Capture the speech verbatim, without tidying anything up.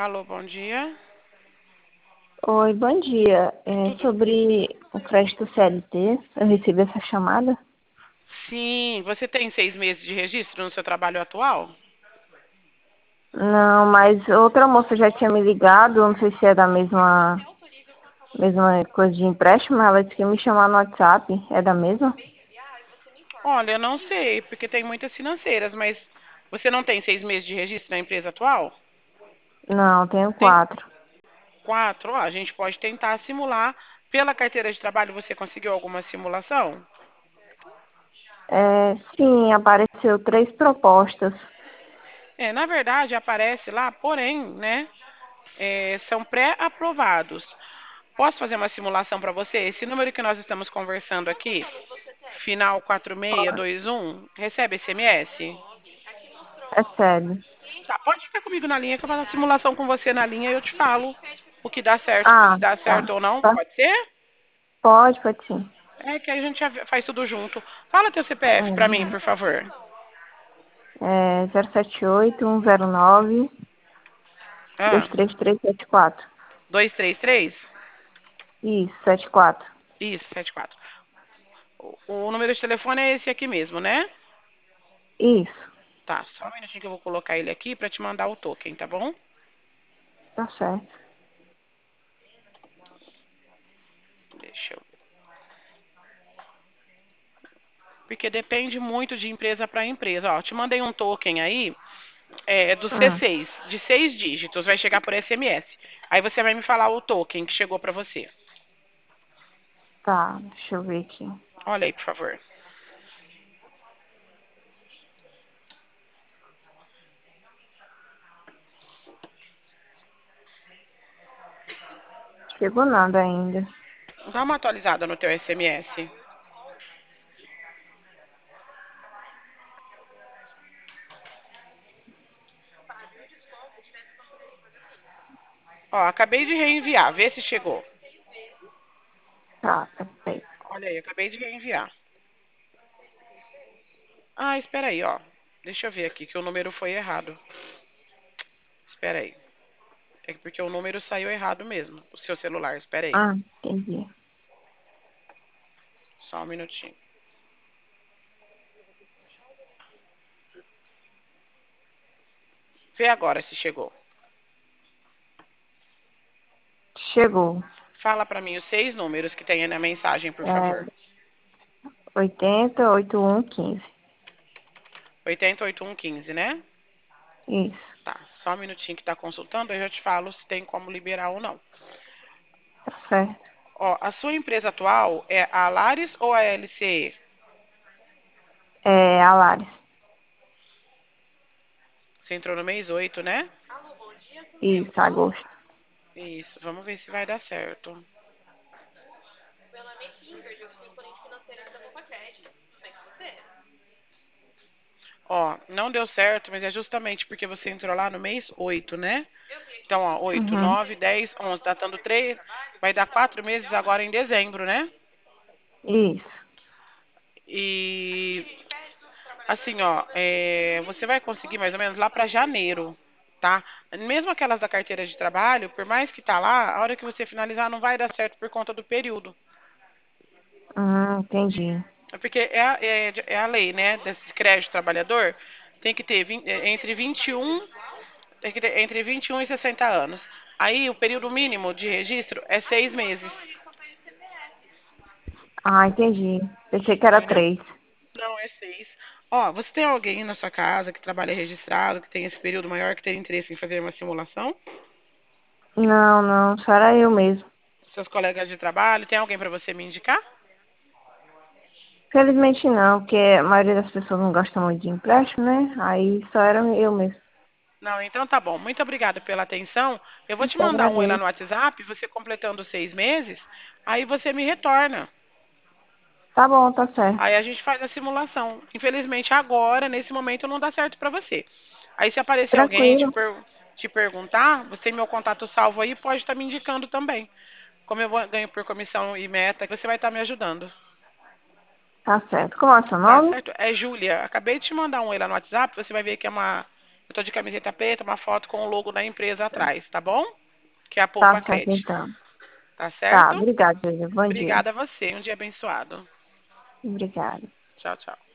Alô, bom dia. Oi, bom dia. É Tudo? sobre o crédito C L T, eu recebi essa chamada. Sim, você tem seis meses de registro no seu trabalho atual? Não, mas outra moça já tinha me ligado, não sei se é da mesma, mesma coisa de empréstimo, ela disse que ia me chamar no WhatsApp. É da mesma? Olha, eu não sei, porque tem muitas financeiras, mas você não tem seis meses de registro na empresa atual? Não, tenho Tem quatro. quatro? Ó, a gente pode tentar simular. Pela carteira de trabalho, você conseguiu alguma simulação? É, sim, apareceu três propostas. É, na verdade, aparece lá, porém, né, é, são pré-aprovados. Posso fazer uma simulação para você? Esse número que nós estamos conversando aqui, final quatro seis dois um, recebe S M S? É sério. Tá, pode ficar comigo na linha que eu faço a simulação com você na linha e eu te falo o que dá certo, Ah, se dá tá. certo ou não. Tá. Pode ser? Pode, pode sim. É que aí a gente já faz tudo junto. Fala teu C P F pra mim, por favor. É, é zero sete oito um zero nove dois Ah, três três sete quatro. dois três três. Isso, sete quatro. Isso, setenta e quatro. O, o número de telefone é esse aqui mesmo, né? Isso, Tá, só um minutinho que eu vou colocar ele aqui pra te mandar o token, tá bom? tá certo. Deixa eu ver. Porque depende muito de empresa para empresa. Ó, te mandei um token aí, é, do C Hum. seis, de seis dígitos, vai chegar por S M S. Aí você vai me falar o token que chegou para você. Tá, deixa eu ver aqui. Olha aí, por favor. Chegou nada ainda. Dá uma atualizada no teu S M S. Ó, acabei de reenviar, vê se chegou. Tá, perfeito. Olha aí, acabei de reenviar. Ah, espera aí, ó. Deixa eu ver aqui que o número foi errado. Espera aí. É porque o número saiu errado mesmo, o seu celular. Espera aí. Ah, entendi. Só um minutinho. Vê agora se chegou. Chegou. Fala pra mim os seis números que tem aí na mensagem, por favor. É oitenta, oitenta e um, quinze. oitenta, oitenta e um, quinze, né? Isso, Tá, só um minutinho que tá consultando, eu já te falo se tem como liberar ou não. tá certo. Ó, a sua empresa atual é a Lares ou a L C E? É a Lares. Você entrou no mês oito, né? Isso, agosto. Isso, vamos ver se vai dar certo. Ó, não deu certo, mas é justamente porque você entrou lá no mês oito, né? Então, ó, oito, Uhum. nove, dez, onze, datando três, vai dar quatro meses agora em dezembro, né? Isso. E assim, ó, é, você vai conseguir mais ou menos lá para janeiro, tá? Mesmo aquelas da carteira de trabalho, por mais que tá lá, a hora que você finalizar não vai dar certo por conta do período. Hum, entendi. É porque é, a- é, é a lei, né, desse crédito trabalhador, tem que ter vinte, é, entre vinte e um, tem que ter entre vinte e um e sessenta anos. Aí o período mínimo de registro é seis meses, Ah, entendi. Pensei que era entendeu? três. Não, é seis. Ó, você tem alguém na sua casa que trabalha registrado, que tem esse período maior, que tem interesse em fazer uma simulação? Não, não, só era eu mesmo. Seus colegas de trabalho, tem alguém para você me indicar? Felizmente não, porque a maioria das pessoas não gosta muito de empréstimo, né? Aí só era eu mesmo. Não, então tá bom. Muito obrigada pela atenção. Eu vou Eu te que mandar um oi lá agradeço. no WhatsApp, você completando seis meses, aí você me retorna. Tá bom, tá certo. Aí a gente faz a simulação. Infelizmente agora, nesse momento, não dá certo para você. Aí se aparecer alguém te, Tranquilo. per te perguntar, você tem meu contato salvo aí, pode estar me indicando também. Como eu vou- ganho por comissão e meta, você vai estar me ajudando. Tá certo. Como é o seu Tá nome? certo? É Júlia. Acabei de te mandar um oi lá no WhatsApp, você vai ver que é uma Eu tô de camiseta preta, uma foto com o logo da empresa atrás, tá bom? Que é a Poupa Tá certo, Cred. então. Tá Tá, certo? obrigada, Júlia. Bom dia. Obrigada a você. Um dia abençoado. Obrigada. Tchau, tchau.